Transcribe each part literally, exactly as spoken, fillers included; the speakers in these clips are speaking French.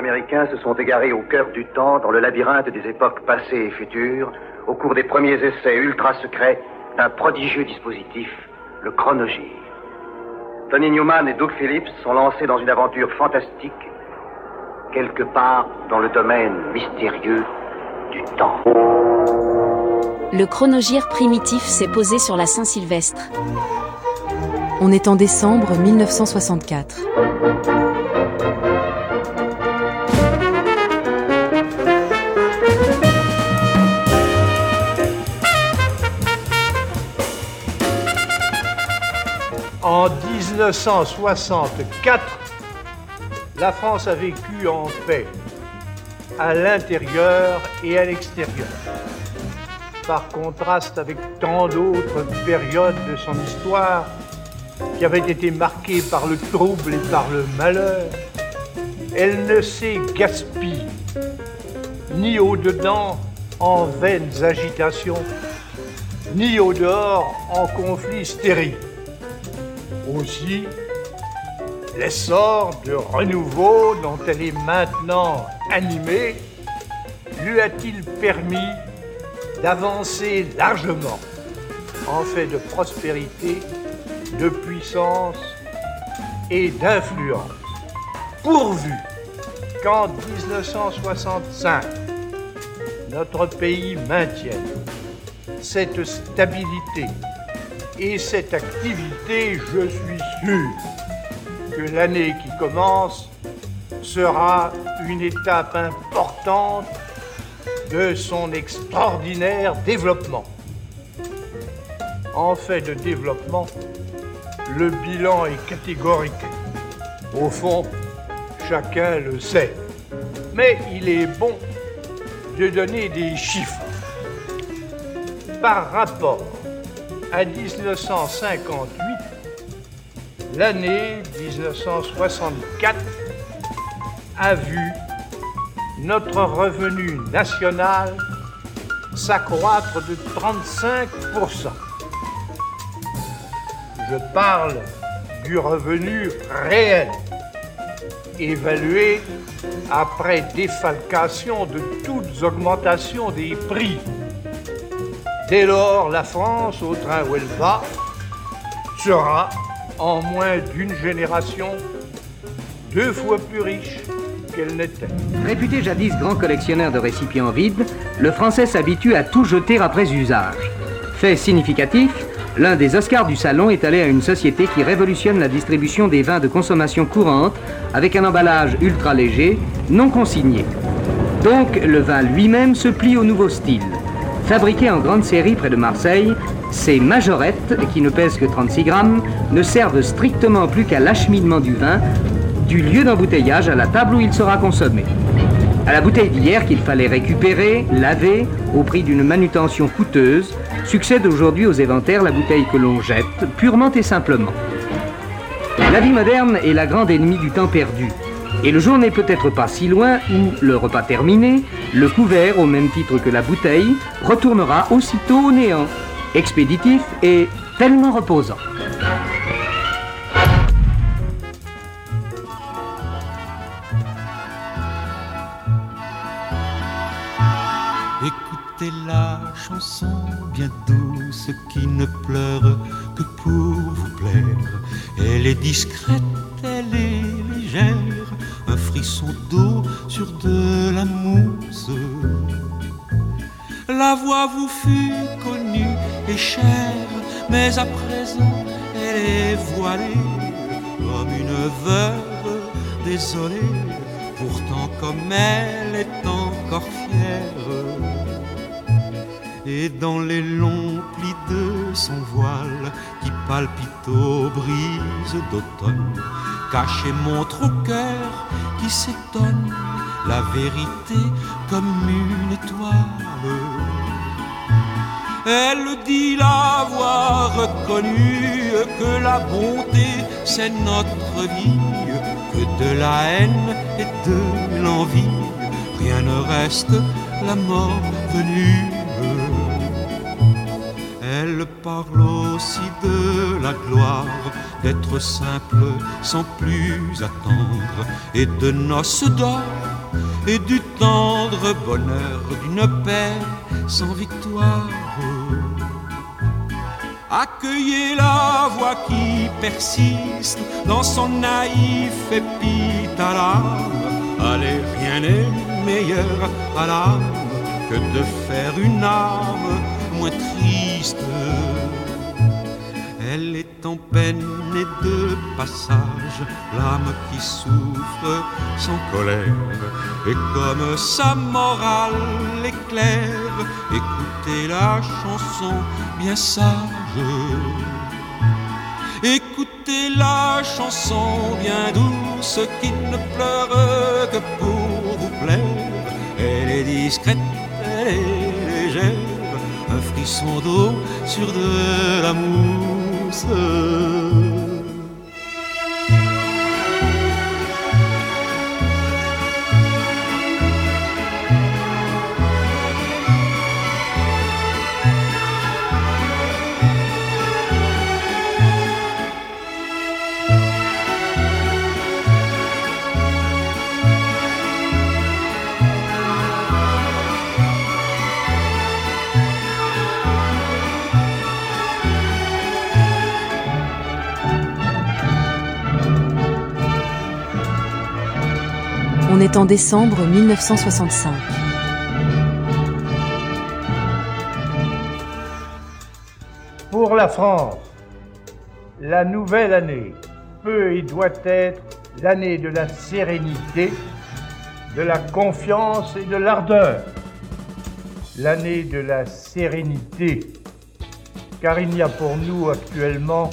Américains se sont égarés au cœur du temps, dans le labyrinthe des époques passées et futures, au cours des premiers essais ultra-secrets d'un prodigieux dispositif, le chronogir. Tony Newman et Doug Phillips sont lancés dans une aventure fantastique, quelque part dans le domaine mystérieux du temps. Le chronogir primitif s'est posé sur la Saint-Sylvestre. On est en décembre mille neuf cent soixante-quatre. En dix-neuf cent soixante-quatre, la France a vécu en paix, à l'intérieur et à l'extérieur. Par contraste avec tant d'autres périodes de son histoire qui avaient été marquées par le trouble et par le malheur, elle ne s'est gaspillée, ni au-dedans en vaines agitations, ni au-dehors en conflits stériles. Aussi, l'essor de renouveau dont elle est maintenant animée lui a-t-il permis d'avancer largement en fait de prospérité, de puissance et d'influence, pourvu qu'en dix-neuf cent soixante-cinq, notre pays maintienne cette stabilité et cette activité. Je suis sûr que l'année qui commence sera une étape importante de son extraordinaire développement. En fait de développement, le bilan est catégorique. Au fond, chacun le sait. Mais il est bon de donner des chiffres. Par rapport à dix-neuf cent cinquante-huit, l'année dix-neuf cent soixante-quatre a vu notre revenu national s'accroître de trente-cinq pour cent. Je parle du revenu réel, évalué après défalcation de toutes augmentations des prix. Dès lors, la France, au train où elle va, sera, en moins d'une génération, deux fois plus riche qu'elle n'était. Réputé jadis grand collectionneur de récipients vides, le Français s'habitue à tout jeter après usage. Fait significatif, l'un des Oscars du salon est allé à une société qui révolutionne la distribution des vins de consommation courante avec un emballage ultra léger, non consigné. Donc, le vin lui-même se plie au nouveau style. Fabriqué en grande série près de Marseille, ces majorettes, qui ne pèsent que trente-six grammes, ne servent strictement plus qu'à l'acheminement du vin, du lieu d'embouteillage à la table où il sera consommé. À la bouteille d'hier qu'il fallait récupérer, laver, au prix d'une manutention coûteuse, succède aujourd'hui aux éventaires la bouteille que l'on jette, purement et simplement. La vie moderne est la grande ennemie du temps perdu. Et le jour n'est peut-être pas si loin où, le repas terminé, le couvert, au même titre que la bouteille, retournera aussitôt au néant, expéditif et tellement reposant. Écoutez la chanson bien douce qui ne pleure que pour vous plaire. Elle est discrète, elle est légère, un frisson d'eau sur de la mousse. La voix vous fut connue et chère, mais à présent elle est voilée comme une veuve désolée. Pourtant comme elle est encore fière, et dans les longs plis de son voile qui palpite aux brises d'automne, cache et montre au cœur qui s'étonne la vérité comme une étoile. Elle dit l'avoir reconnu, que la bonté c'est notre vie, que de la haine et de l'envie rien ne reste, la mort venue. Elle parle aussi de la gloire d'être simple sans plus attendre, et de noces d'or et du tendre bonheur d'une paix sans victoire. Accueillez la voix qui persiste dans son naïf épithalame. Allez, rien n'est meilleur à l'âme que de faire une âme moins triste. Elle est en peine et de passage, l'âme qui souffre sans colère. Et comme sa morale est claire, écoutez la chanson bien sage. Écoutez la chanson bien douce qui ne pleure que pour vous plaire. Elle est discrète, elle est légère, un frisson d'eau sur de la mousse. On est en décembre mille neuf cent soixante-cinq. Pour la France, la nouvelle année peut et doit être l'année de la sérénité, de la confiance et de l'ardeur. L'année de la sérénité, car il n'y a pour nous actuellement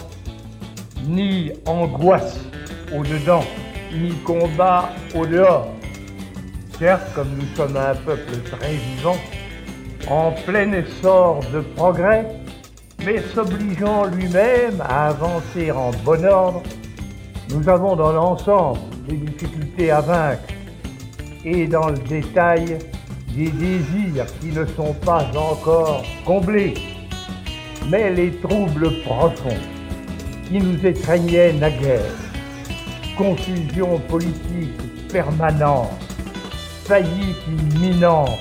ni angoisse au-dedans, ni combat au-dehors. Certes, comme nous sommes un peuple très vivant, en plein essor de progrès, mais s'obligeant lui-même à avancer en bon ordre, nous avons dans l'ensemble des difficultés à vaincre et dans le détail des désirs qui ne sont pas encore comblés. Mais les troubles profonds qui nous étreignaient naguère, confusion politique permanente, faillite imminente,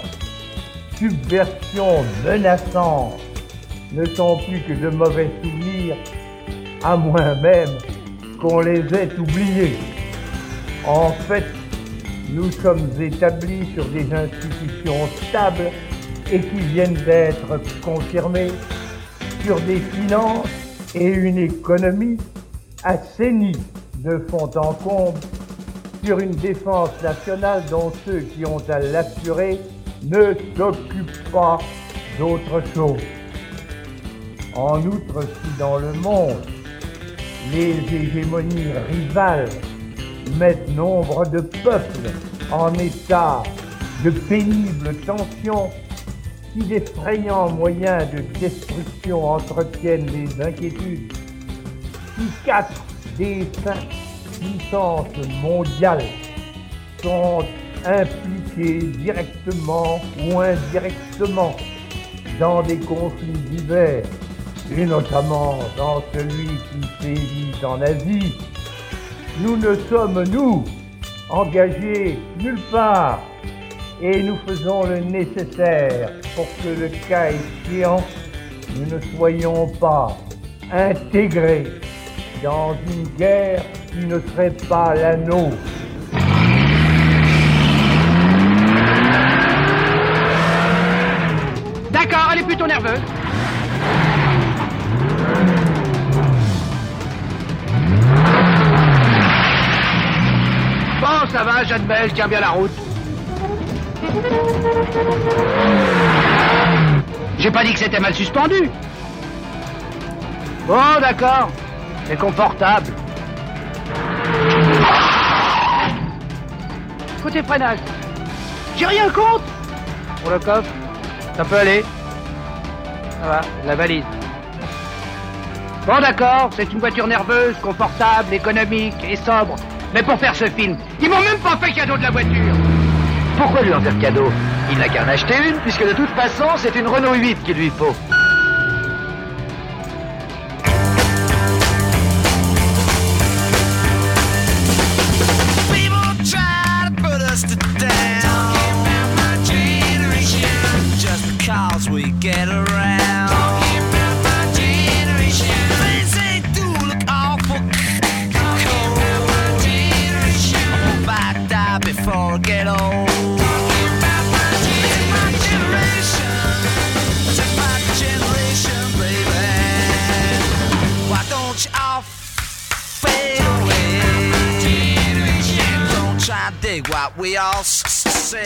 subversion menaçante, ne sont plus que de mauvais souvenirs, à moins même qu'on les ait oubliés. En fait, nous sommes établis sur des institutions stables et qui viennent d'être confirmées, sur des finances et une économie assainie de fond en comble, sur une défense nationale dont ceux qui ont à l'assurer ne s'occupent pas d'autre chose. En outre, si dans le monde, les hégémonies rivales mettent nombre de peuples en état de pénible tension, si d'effrayants moyens de destruction entretiennent les inquiétudes, si quatre des cinq puissances mondiales sont impliquées directement ou indirectement dans des conflits divers, et notamment dans celui qui sévit en Asie, nous ne sommes, nous, engagés nulle part, et nous faisons le nécessaire pour que le cas échéant, nous ne soyons pas intégrés dans une guerre qui ne serait pas la nôtre. D'accord, elle est plutôt nerveuse. Bon, ça va, Jeanne Belle, tiens bien la route. J'ai pas dit que c'était mal suspendu. Bon, d'accord. C'est confortable. Côté freinage. J'ai rien contre. Pour le coffre, ça peut aller. Ça va, la valise. Bon, d'accord, c'est une voiture nerveuse, confortable, économique et sobre. Mais pour faire ce film, ils m'ont même pas fait cadeau de la voiture. Pourquoi lui en faire cadeau? Il n'a qu'à en acheter une, puisque de toute façon, c'est une Renault huit qu'il lui faut. People try to put us to down. before I get old. This is my generation. This is my generation, baby. Why don't you all fade away? Don't try to dig what we all say.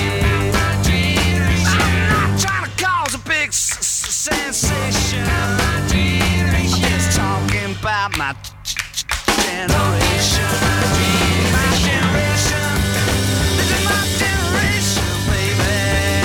I'm not trying to cause a big s- s- sensation. I'm just talking about my g- g- generation. My generation. This is my generation, baby.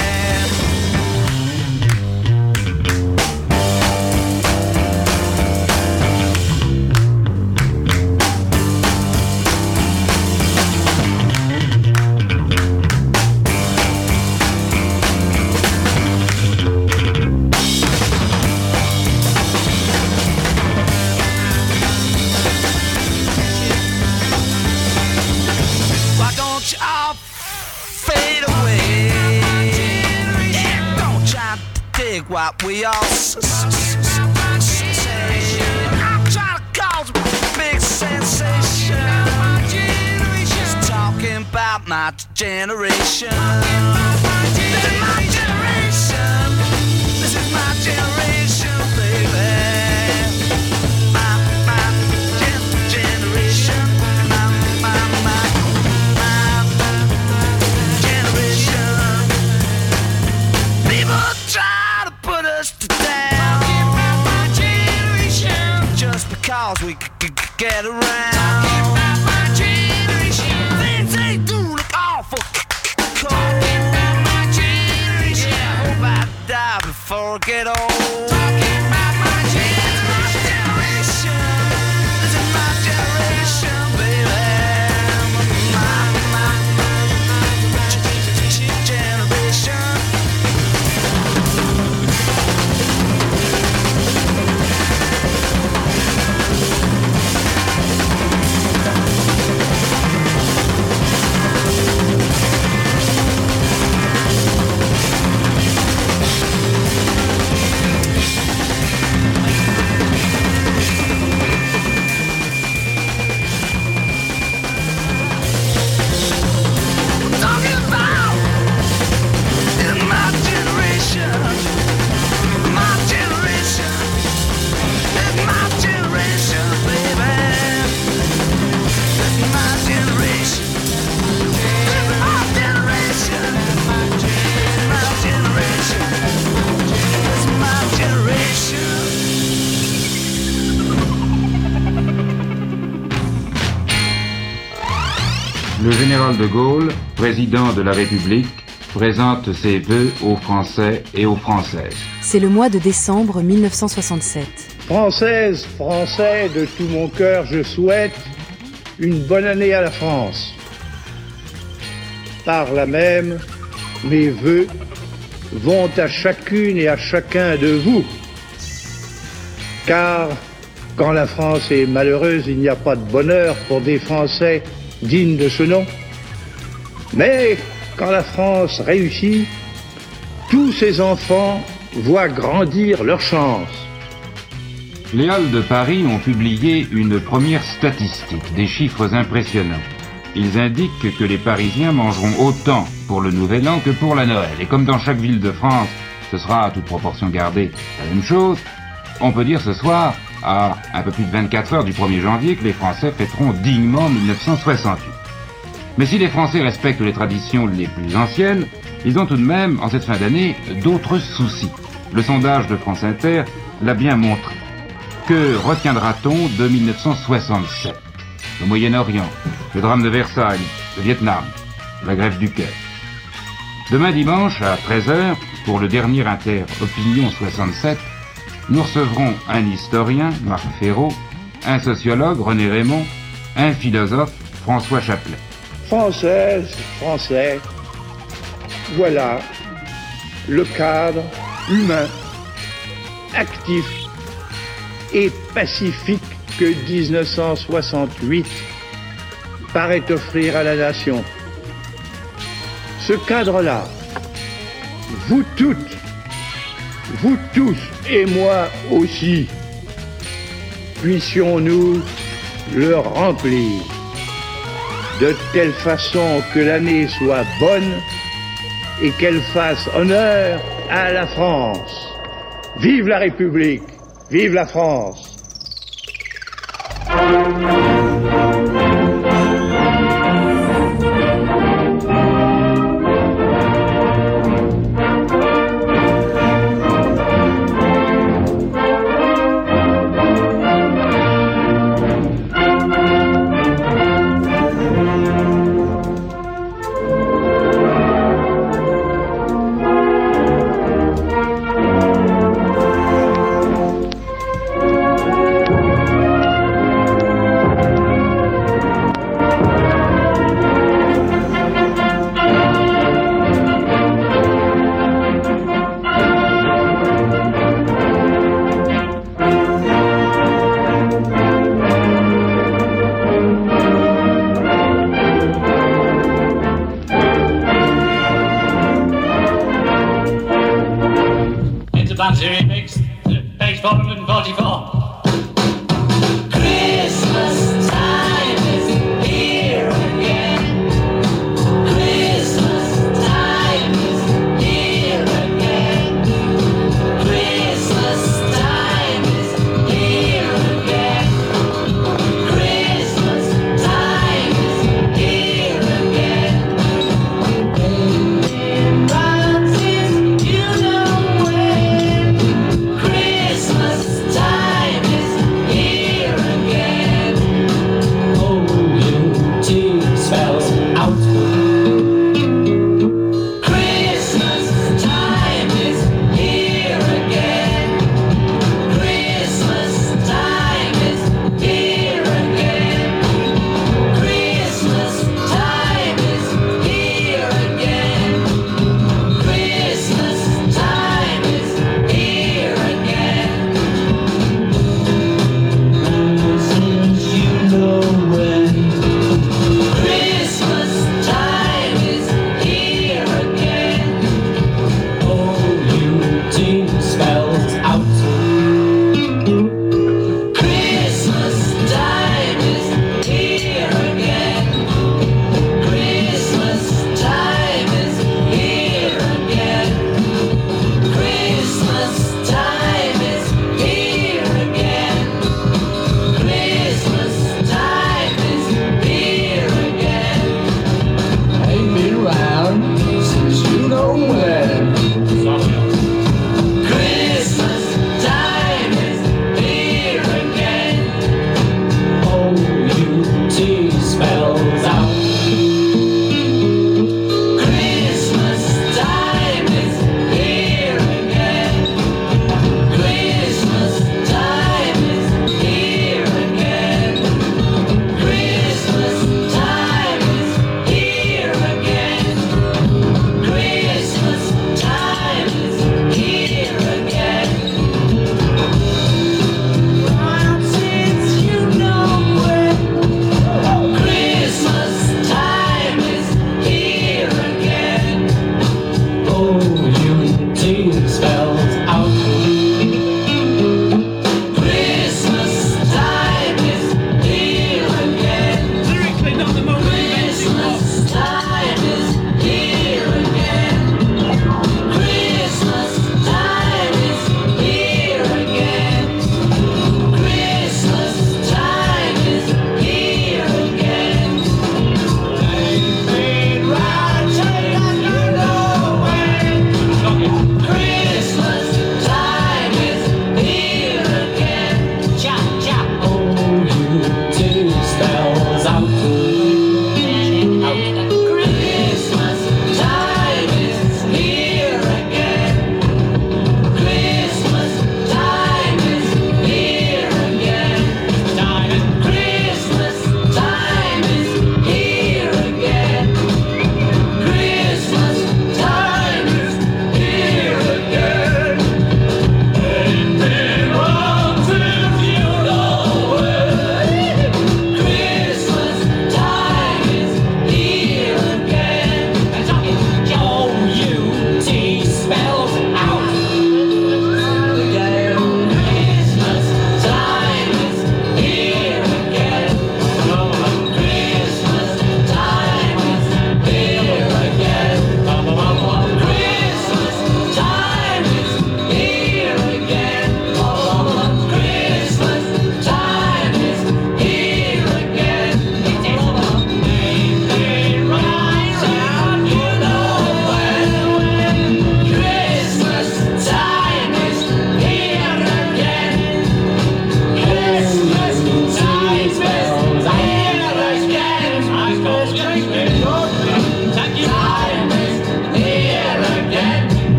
Why don't you all fade away? Yeah, don't try to dig what we all s- s- s- s- say. I'm trying to cause a big sensation. Just talking about my generation. This is my generation. This is my generation, baby. My, my gen- generation. My, my, my, my generation. People try to put us to down. My generation. Just because we c- c- get around. My generation. Things they do look awful c- c- cold. My generation. Yeah, I hope I die before I get old. Talking about my generation. This is my generation, baby. My, my, my generation. Talking about is my generation, my generation, is my generation, baby. This is my generation, this is my generation, my generation, this is my generation. Le général de Gaulle, président de la République, présente ses vœux aux Français et aux Françaises. C'est le mois de décembre mille neuf cent soixante-sept. Françaises, Français, de tout mon cœur, je souhaite une bonne année à la France. Par là même, mes vœux vont à chacune et à chacun de vous. Car quand la France est malheureuse, il n'y a pas de bonheur pour des Français dignes de ce nom. Mais quand la France réussit, tous ses enfants voient grandir leur chance. Les Halles de Paris ont publié une première statistique, des chiffres impressionnants. Ils indiquent que les Parisiens mangeront autant pour le Nouvel An que pour la Noël. Et comme dans chaque ville de France, ce sera, à toute proportion gardée, la même chose, on peut dire ce soir, à un peu plus de vingt-quatre heures du premier janvier, que les Français fêteront dignement mille neuf cent soixante-huit. Mais si les Français respectent les traditions les plus anciennes, ils ont tout de même, en cette fin d'année, d'autres soucis. Le sondage de France Inter l'a bien montré. Que retiendra-t-on de mille neuf cent soixante-sept? Le Moyen-Orient, le drame de Versailles, le Vietnam, la grève du cœur. Demain dimanche, à treize heures, pour le dernier Inter Opinion soixante-sept, nous recevrons un historien, Marc Ferraud, un sociologue, René Raymond, un philosophe, François Chaplet. Françaises, Français, voilà le cadre humain, actif et pacifique que dix-neuf cent soixante-huit paraît offrir à la nation. Ce cadre-là, vous toutes, vous tous et moi aussi, puissions-nous le remplir. de telle façon que l'année soit bonne et qu'elle fasse honneur à la France. Vive la République, vive la France. Time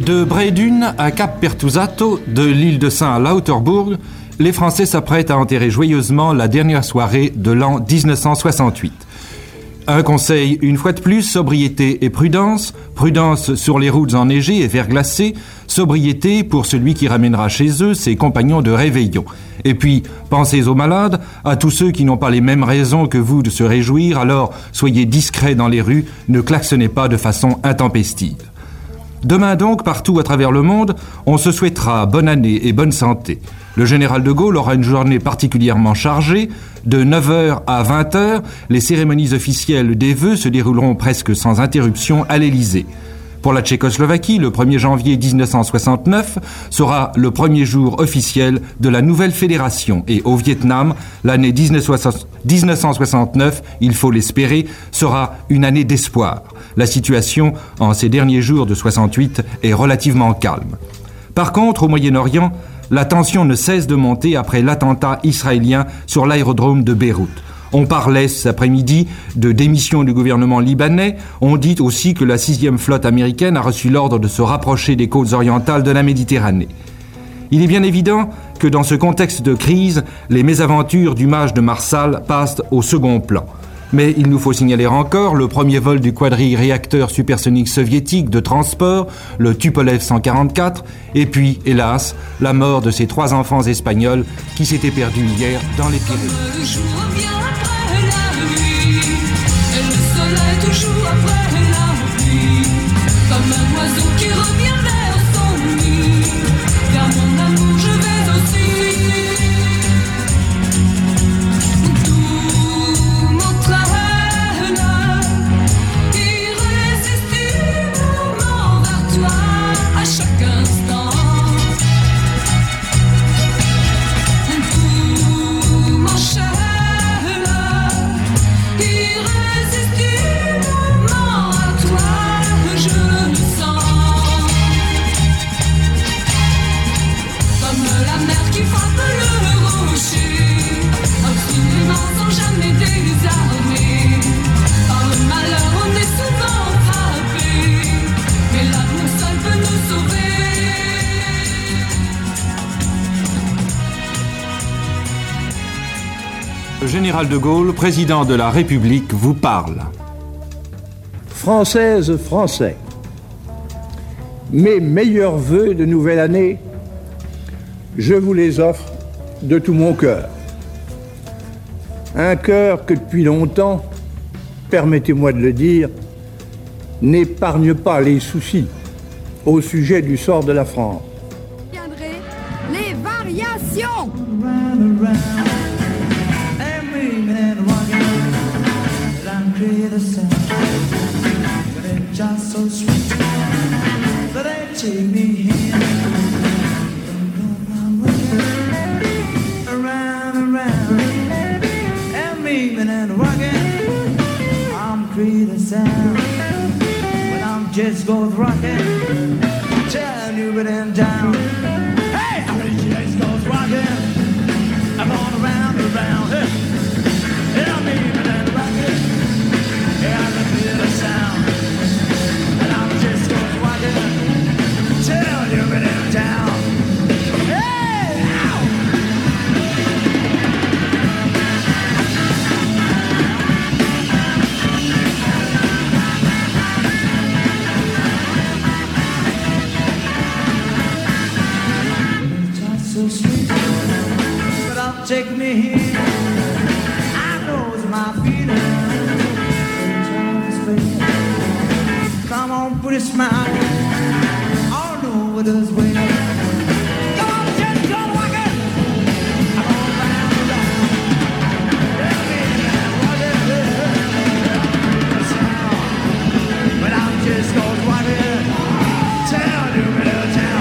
De Bredun à Cap Pertusato, de l'île de Saint à Lauterbourg, les Français s'apprêtent à enterrer joyeusement la dernière soirée de l'an dix-neuf cent soixante-huit. Un conseil, une fois de plus, sobriété et prudence. Prudence sur les routes enneigées et verglacées. Sobriété pour celui qui ramènera chez eux ses compagnons de réveillon. Et puis, pensez aux malades, à tous ceux qui n'ont pas les mêmes raisons que vous de se réjouir, alors soyez discrets dans les rues, ne klaxonnez pas de façon intempestive. Demain donc, partout à travers le monde, on se souhaitera bonne année et bonne santé. Le général de Gaulle aura une journée particulièrement chargée. De neuf heures à vingt heures, les cérémonies officielles des vœux se dérouleront presque sans interruption à l'Élysée. Pour la Tchécoslovaquie, le premier janvier dix-neuf cent soixante-neuf sera le premier jour officiel de la nouvelle fédération. Et au Vietnam, l'année dix-neuf cent soixante-neuf, il faut l'espérer, sera une année d'espoir. La situation, en ces derniers jours de soixante-huit, est relativement calme. Par contre, au Moyen-Orient, la tension ne cesse de monter après l'attentat israélien sur l'aérodrome de Beyrouth. On parlait cet après-midi de démission du gouvernement libanais. On dit aussi que la sixième flotte américaine a reçu l'ordre de se rapprocher des côtes orientales de la Méditerranée. Il est bien évident que dans ce contexte de crise, les mésaventures du mage de Marsal passent au second plan. Mais il nous faut signaler encore le premier vol du quadri-réacteur supersonique soviétique de transport, le Tupolev cent quarante-quatre, et puis, hélas, la mort de ces trois enfants espagnols qui s'étaient perdus hier dans les Pyrénées. Comme le jour vient après la nuit, et le soleil toujours après la pluie, comme un oiseau qui revient vers son nid, vers mon amour je vais aussi. Le général de Gaulle, président de la République, vous parle. Françaises, Français, mes meilleurs vœux de nouvelle année, je vous les offre de tout mon cœur. Un cœur que depuis longtemps, permettez-moi de le dire, n'épargne pas les soucis au sujet du sort de la France. Les variations. The sound, but it's just so sweet. But they take me here, around, around, and moving and rocking. I'm creating the sound, but I'm just going rocking. Tell you but then down. Hey, I'm just going rocking. I'm going around and around. Hey, I'm moving and rocking. Yeah, I can feel the sound, and I'm just going rocking. Tell you when I'm down. Hey, ow! It's just so sweet, but I'll take me here. I know it's my feeling. Come on, put a smile all over this way. Come on, just go rock it. I'm all around the round. Yeah, baby, rock it. The sound, but I'm just gonna rock it. Tell you better tell.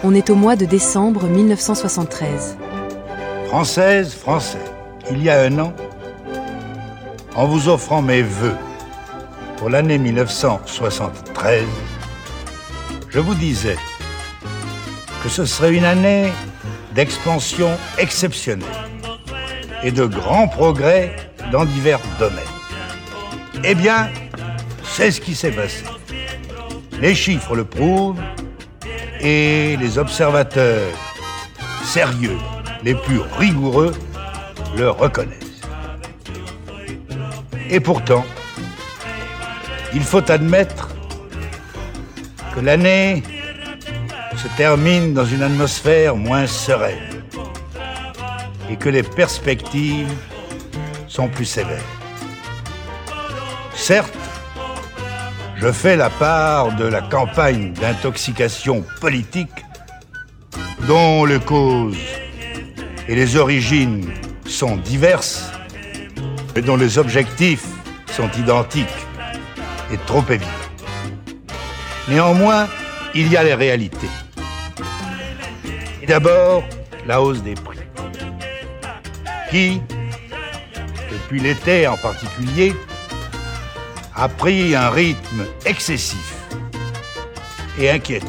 On est au mois de décembre mille neuf cent soixante-treize. Françaises, Français, il y a un an, en vous offrant mes vœux pour l'année mille neuf cent soixante-treize, je vous disais que ce serait une année d'expansion exceptionnelle et de grands progrès dans divers domaines. Eh bien, c'est ce qui s'est passé. Les chiffres le prouvent et les observateurs sérieux, les plus rigoureux, le reconnaissent. Et pourtant, il faut admettre que l'année se termine dans une atmosphère moins sereine et que les perspectives sont plus sévères. Certes, je fais la part de la campagne d'intoxication politique dont les causes et les origines sont diverses, mais dont les objectifs sont identiques et trop évidents. Néanmoins, il y a les réalités. Et d'abord, la hausse des prix, qui, depuis l'été en particulier, a pris un rythme excessif et inquiétant.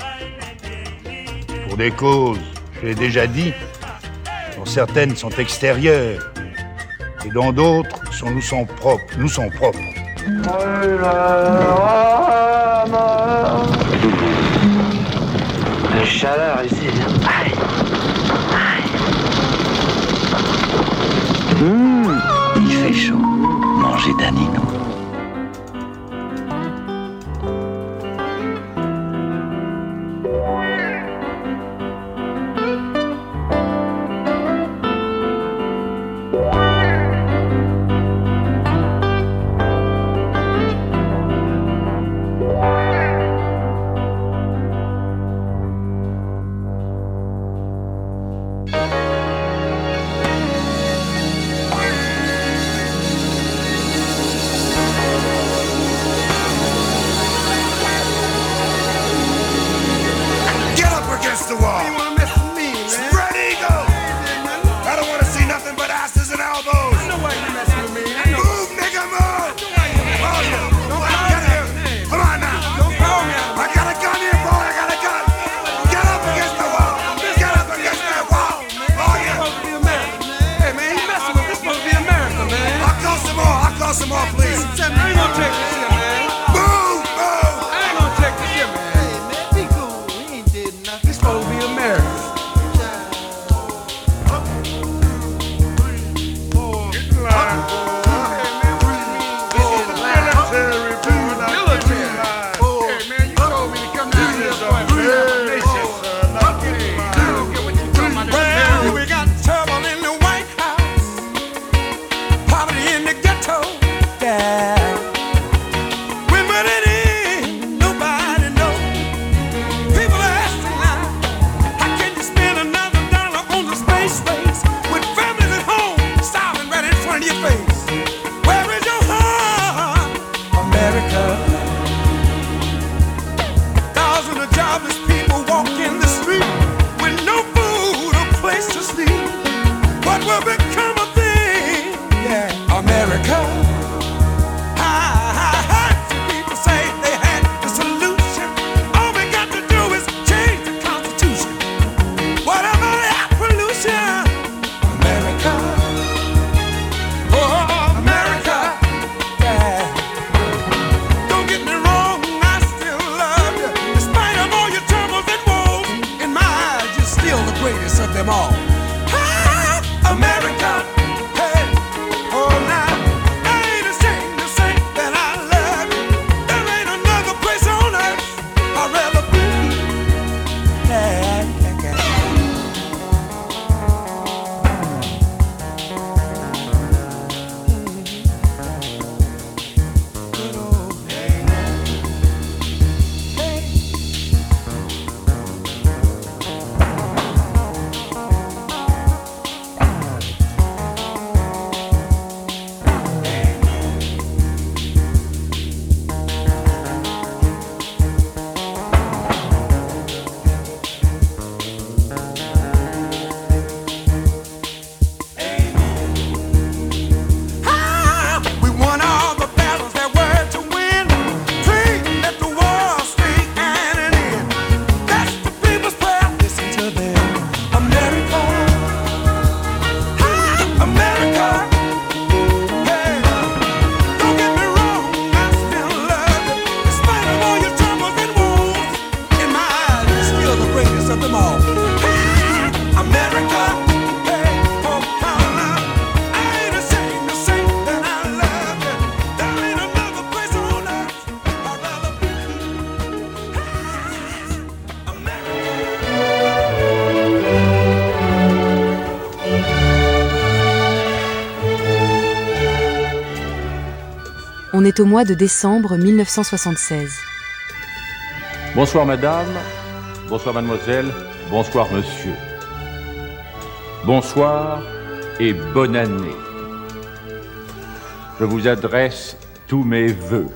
Pour des causes, je l'ai déjà dit, dont certaines sont extérieures et dont d'autres sont, nous sont propres. Nous sont propres. La chaleur ici. Aïe. Aïe. Mmh, il fait chaud. Manger Danino. of them all. Ah, America, hey, oh, Paula, I ain't ashamed to say that I love you. There ain't another place on earth I'd rather be. Ah, On est au mois de décembre mille neuf cent soixante-seize. Bonsoir madame, bonsoir mademoiselle, bonsoir monsieur. Bonsoir et bonne année. Je vous adresse tous mes vœux.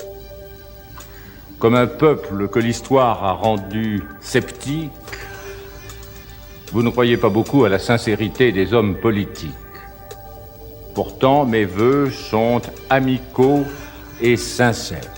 Comme un peuple que l'histoire a rendu sceptique, vous ne croyez pas beaucoup à la sincérité des hommes politiques. Pourtant, mes vœux sont amicaux et sincères.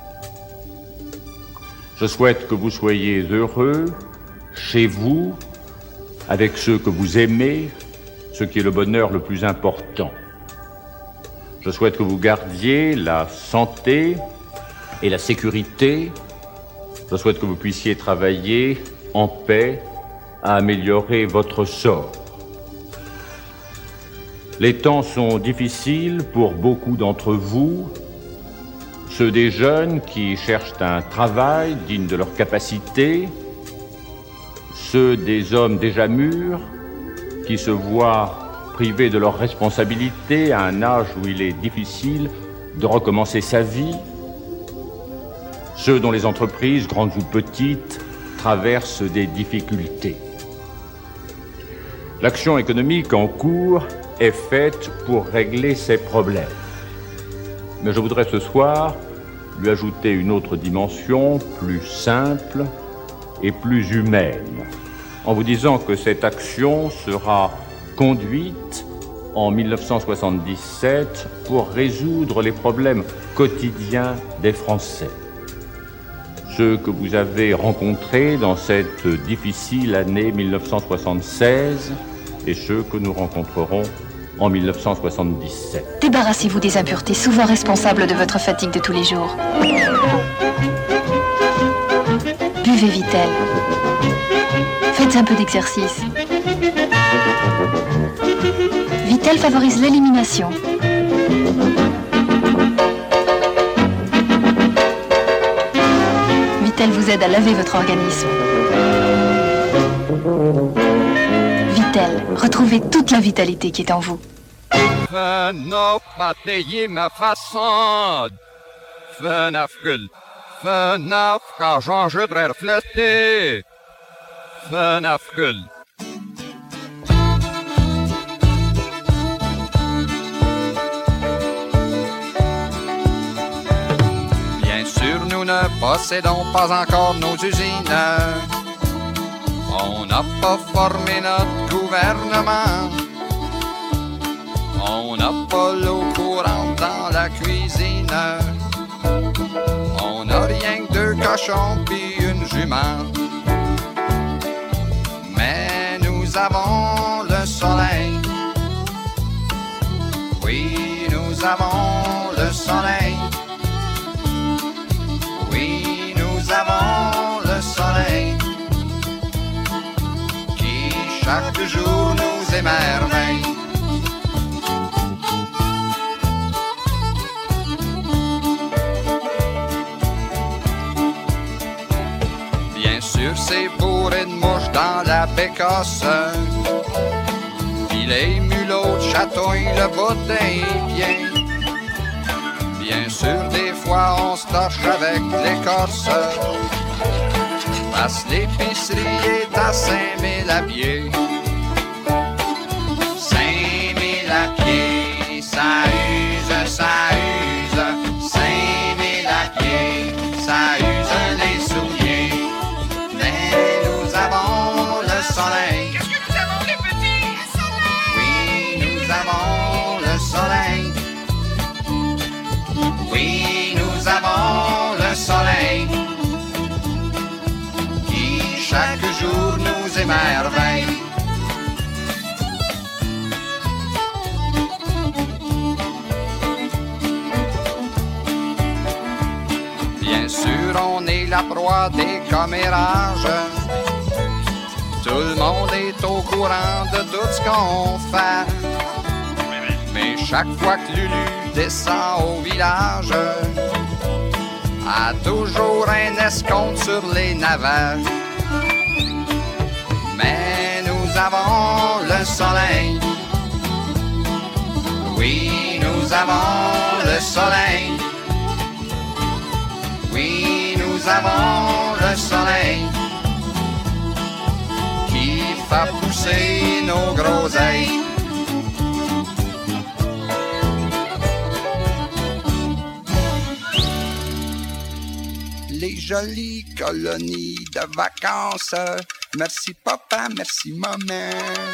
Je souhaite que vous soyez heureux, chez vous, avec ceux que vous aimez, ce qui est le bonheur le plus important. Je souhaite que vous gardiez la santé et la sécurité. Je souhaite que vous puissiez travailler en paix à améliorer votre sort. Les temps sont difficiles pour beaucoup d'entre vous, ceux des jeunes qui cherchent un travail digne de leur capacité, ceux des hommes déjà mûrs qui se voient privés de leurs responsabilités à un âge où il est difficile de recommencer sa vie, ceux dont les entreprises, grandes ou petites, traversent des difficultés. L'action économique en cours est faite pour régler ces problèmes. Mais je voudrais ce soir lui ajouter une autre dimension plus simple et plus humaine, en vous disant que cette action sera conduite en mille neuf cent soixante-dix-sept pour résoudre les problèmes quotidiens des Français. Ceux que vous avez rencontrés dans cette difficile année mille neuf cent soixante-seize et ceux que nous rencontrerons en mille neuf cent soixante-dix-sept. Débarrassez-vous des impuretés souvent responsables de votre fatigue de tous les jours. Buvez Vittel. Faites un peu d'exercice. Vittel favorise l'élimination. Vittel vous aide à laver votre organisme. Vittel, retrouvez toute la vitalité qui est en vous. Vanaf batailler ma façade. Vanaf gull. Vanaf argent je devrais refléter. Vanaf gull. Bien sûr, nous ne possédons pas encore nos usines. On n'a pas formé notre gouvernement. On n'a pas l'eau courante dans la cuisine. On n'a rien que deux cochons puis une jument. Mais nous avons le soleil. Oui, nous avons le soleil. Oui, nous avons le soleil. Chaque jour nous émerveille. Bien sûr, c'est bourré de mouches dans la bécasse. Puis les mulots chatouillent le bout des pieds. Bien sûr, des fois on se torche avec l'écorce. Parce l'épicerie est à cinq mille à pied. Cinq mille à pied, ça use, ça use. Cinq mille à pied, ça use les souliers. Mais nous avons le soleil. Qu'est-ce que nous avons les petits? Le soleil. Oui, nous avons le soleil. Oui, nous avons le soleil. Chaque jour nous émerveille. Bien sûr, on est la proie des commérages. est au courant de tout ce qu'on fait. Mais chaque fois que Lulu descend au village, a toujours un escompte sur les navets. Mais nous avons le soleil. Oui, nous avons le soleil. Oui, nous avons le soleil qui fait pousser nos groseilles. Les jolies colonies de vacances. Merci papa, merci maman.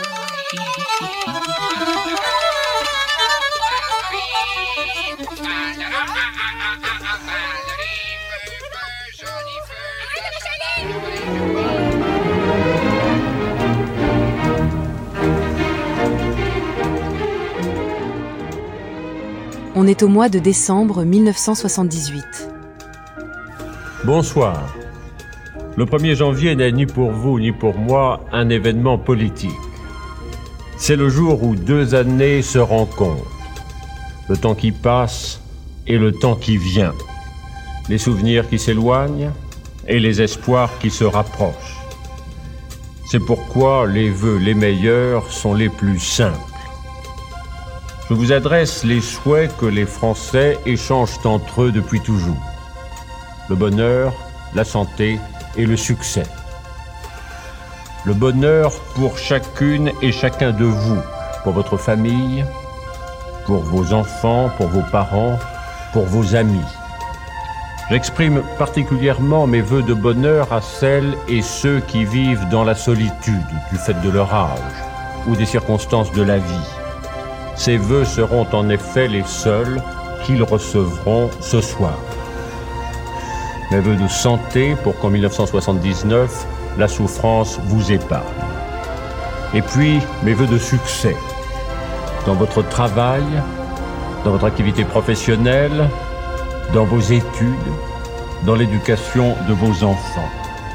On est au mois de décembre mille neuf cent soixante-dix-huit. Bonsoir. Le premier janvier n'est ni pour vous ni pour moi un événement politique. C'est le jour où deux années se rencontrent. Le temps qui passe et le temps qui vient. Les souvenirs qui s'éloignent et les espoirs qui se rapprochent. C'est pourquoi les vœux les meilleurs sont les plus simples. Je vous adresse les souhaits que les Français échangent entre eux depuis toujours. Le bonheur, la santé et le succès. Le bonheur pour chacune et chacun de vous, pour votre famille, pour vos enfants, pour vos parents, pour vos amis. J'exprime particulièrement mes vœux de bonheur à celles et ceux qui vivent dans la solitude du fait de leur âge ou des circonstances de la vie. Ces vœux seront en effet les seuls qu'ils recevront ce soir. Mes vœux de santé pour qu'en mille neuf cent soixante-dix-neuf, la souffrance vous épargne. Et puis, mes vœux de succès dans votre travail, dans votre activité professionnelle, dans vos études, dans l'éducation de vos enfants.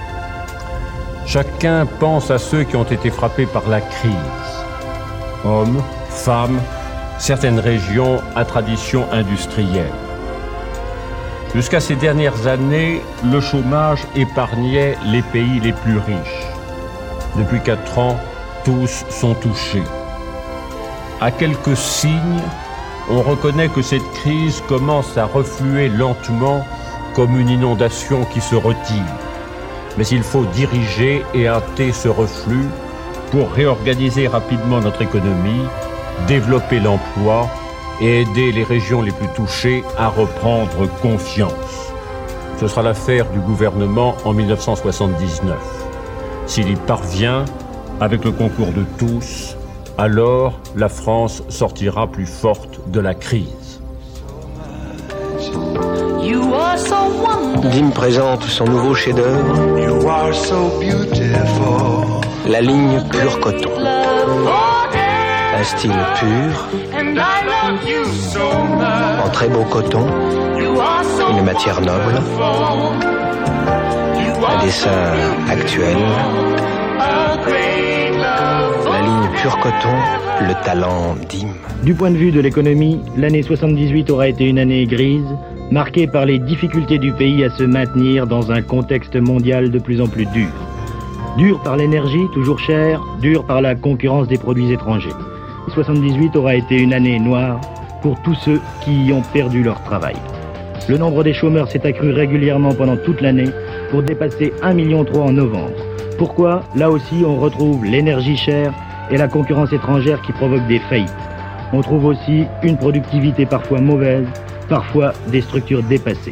Chacun pense à ceux qui ont été frappés par la crise. Hommes, femmes, certaines régions à tradition industrielle. Jusqu'à ces dernières années, le chômage épargnait les pays les plus riches. Depuis quatre ans, tous sont touchés. À quelques signes, on reconnaît que cette crise commence à refluer lentement comme une inondation qui se retire. Mais il faut diriger et hâter ce reflux pour réorganiser rapidement notre économie, développer l'emploi et aider les régions les plus touchées à reprendre confiance. Ce sera l'affaire du gouvernement en mille neuf cent soixante-dix-neuf. S'il y parvient, avec le concours de tous, alors la France sortira plus forte de la crise. Dim présente son nouveau chef-d'œuvre, la ligne pure coton. Un style pur, en très beau coton, une matière noble, un dessin actuel, la ligne pure coton, le talent Dim. Du point de vue de l'économie, l'année soixante-dix-huit aura été une année grise, marquée par les difficultés du pays à se maintenir dans un contexte mondial de plus en plus dur. Dur par l'énergie, toujours chère, dur par la concurrence des produits étrangers. soixante-dix-huit aura été une année noire pour tous ceux qui y ont perdu leur travail. Le nombre des chômeurs s'est accru régulièrement pendant toute l'année pour dépasser un virgule trois million en novembre. Pourquoi? Là aussi, on retrouve l'énergie chère et la concurrence étrangère qui provoquent des faillites. On trouve aussi une productivité parfois mauvaise, parfois des structures dépassées.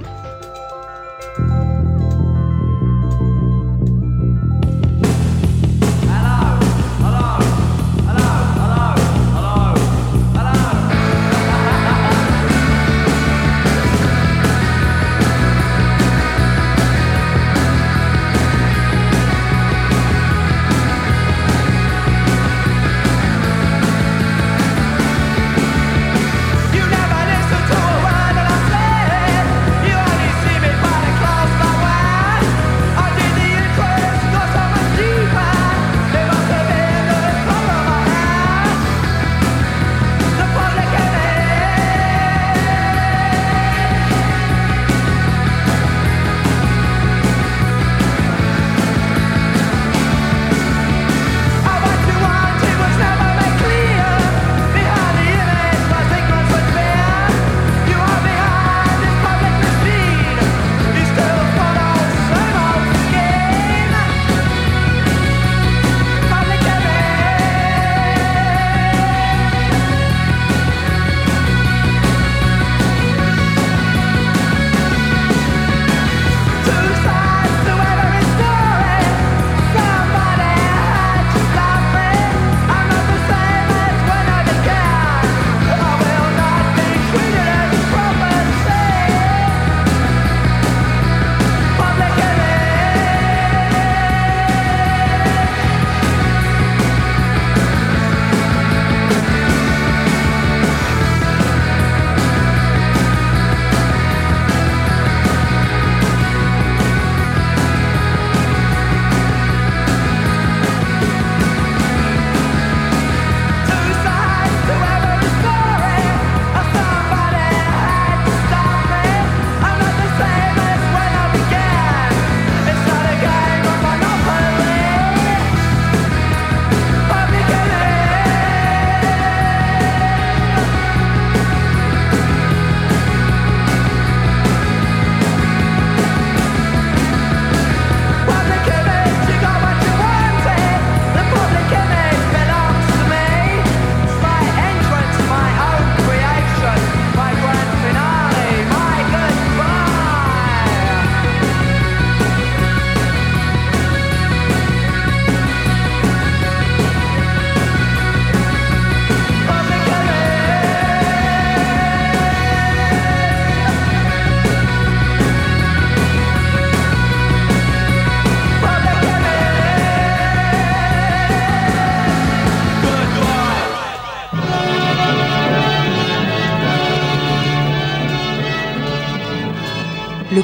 You never listen to a word that I say. You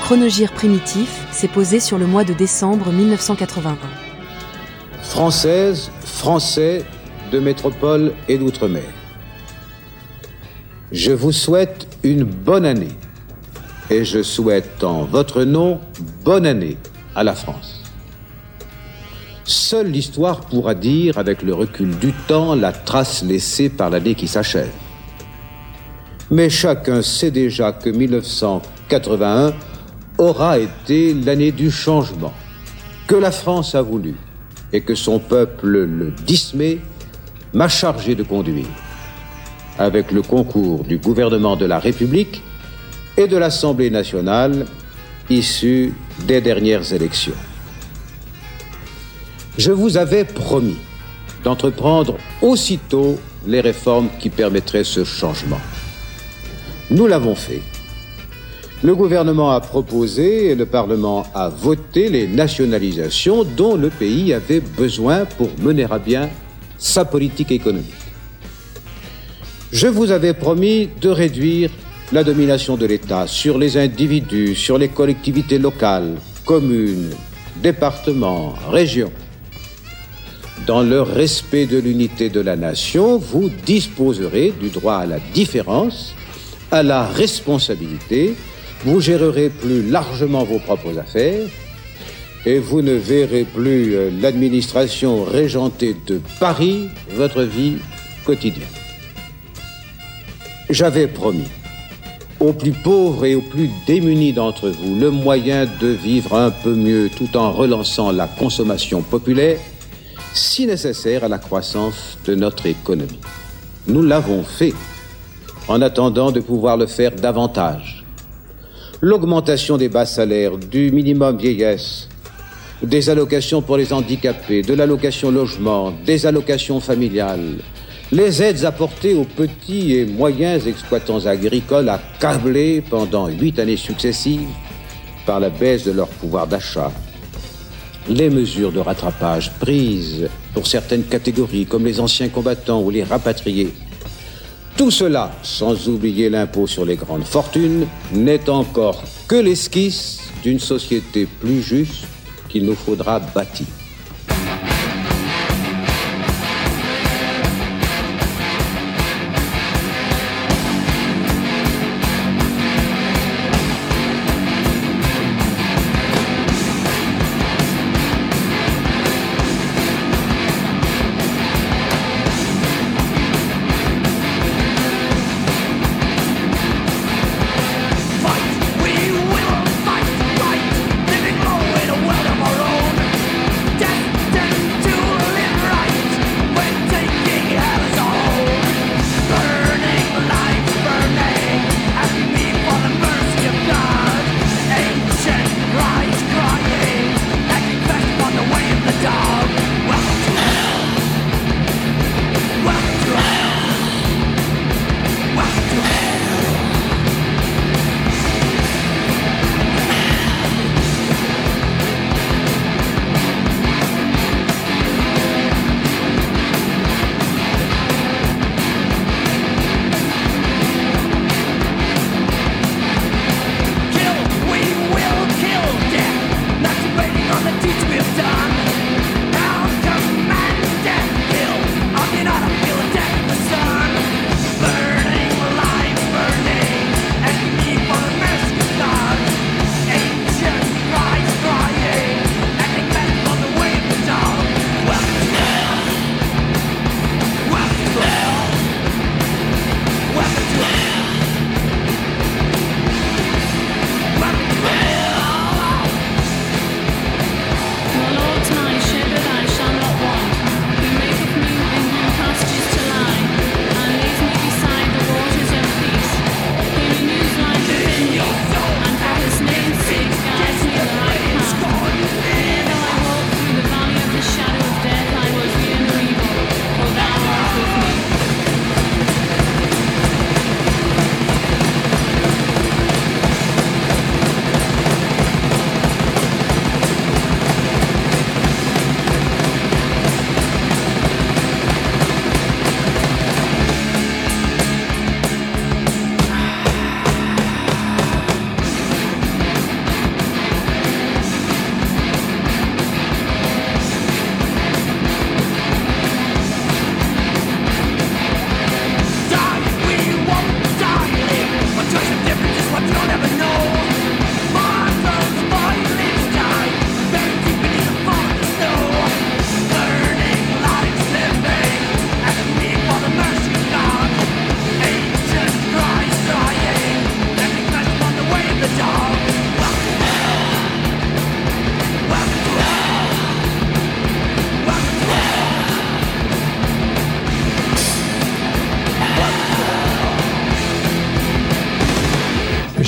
chronogire primitif s'est posé sur le mois de décembre mille neuf cent quatre-vingt-un. Françaises, Français de métropole et d'outre-mer, je vous souhaite une bonne année et je souhaite en votre nom bonne année à la France. Seule l'histoire pourra dire, avec le recul du temps, la trace laissée par l'année qui s'achève. Mais chacun sait déjà que mille neuf cent quatre-vingt-un aura été l'année du changement, que la France a voulu et que son peuple, le dix mai, m'a chargé de conduire, avec le concours du gouvernement de la République et de l'Assemblée nationale, issue des dernières élections. Je vous avais promis d'entreprendre aussitôt les réformes qui permettraient ce changement. Nous l'avons fait. Le gouvernement a proposé et le Parlement a voté les nationalisations dont le pays avait besoin pour mener à bien sa politique économique. Je vous avais promis de réduire la domination de l'État sur les individus, sur les collectivités locales, communes, départements, régions. Dans le respect de l'unité de la nation, vous disposerez du droit à la différence, à la responsabilité, vous gérerez plus largement vos propres affaires et vous ne verrez plus l'administration régentée de Paris votre vie quotidienne. J'avais promis aux plus pauvres et aux plus démunis d'entre vous le moyen de vivre un peu mieux tout en relançant la consommation populaire, si nécessaire à la croissance de notre économie. Nous l'avons fait, en attendant de pouvoir le faire davantage. L'augmentation des bas salaires, du minimum vieillesse, des allocations pour les handicapés, de l'allocation logement, des allocations familiales, les aides apportées aux petits et moyens exploitants agricoles accablés pendant huit années successives par la baisse de leur pouvoir d'achat, les mesures de rattrapage prises pour certaines catégories comme les anciens combattants ou les rapatriés, tout cela, sans oublier l'impôt sur les grandes fortunes, n'est encore que l'esquisse d'une société plus juste qu'il nous faudra bâtir. We will fight right, living low in a world of our own.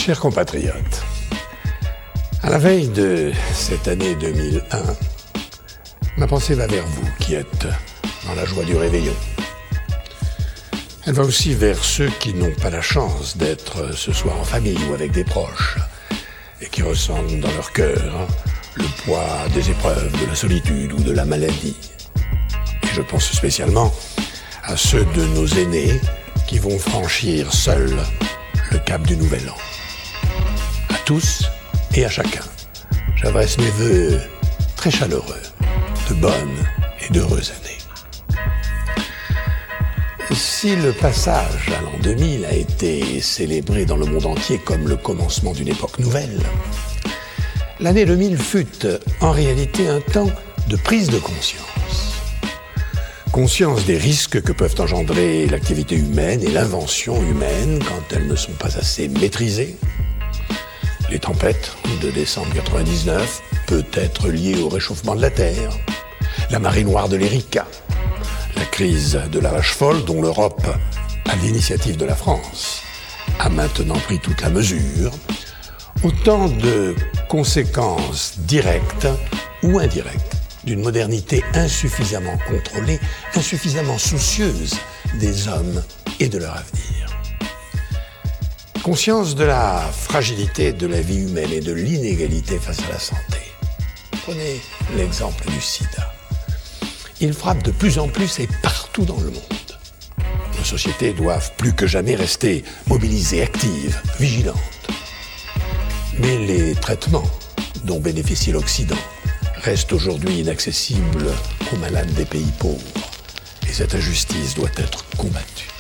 Chers compatriotes, à la veille de cette année deux mille un, ma pensée va vers vous qui êtes dans la joie du réveillon. Elle va aussi vers ceux qui n'ont pas la chance d'être ce soir en famille ou avec des proches et qui ressentent dans leur cœur le poids des épreuves, de la solitude ou de la maladie. Et je pense spécialement à ceux de nos aînés qui vont franchir seuls le cap du Nouvel An. À tous et à chacun, j'adresse mes vœux très chaleureux de bonnes et d'heureuses années. Si le passage à l'an deux mille a été célébré dans le monde entier comme le commencement d'une époque nouvelle, l'année deux mille fut en réalité un temps de prise de conscience. Conscience des risques que peuvent engendrer l'activité humaine et l'invention humaine quand elles ne sont pas assez maîtrisées. Les tempêtes de décembre quatre-vingt-dix-neuf, peut-être liées au réchauffement de la Terre, la marée noire de l'Erika, la crise de la vache folle dont l'Europe, à l'initiative de la France, a maintenant pris toute la mesure, autant de conséquences directes ou indirectes d'une modernité insuffisamment contrôlée, insuffisamment soucieuse des hommes et de leur avenir. Conscience de la fragilité de la vie humaine et de l'inégalité face à la santé. Prenez l'exemple du sida. Il frappe de plus en plus et partout dans le monde. Nos sociétés doivent plus que jamais rester mobilisées, actives, vigilantes. Mais les traitements dont bénéficie l'Occident restent aujourd'hui inaccessibles aux malades des pays pauvres. Et cette injustice doit être combattue.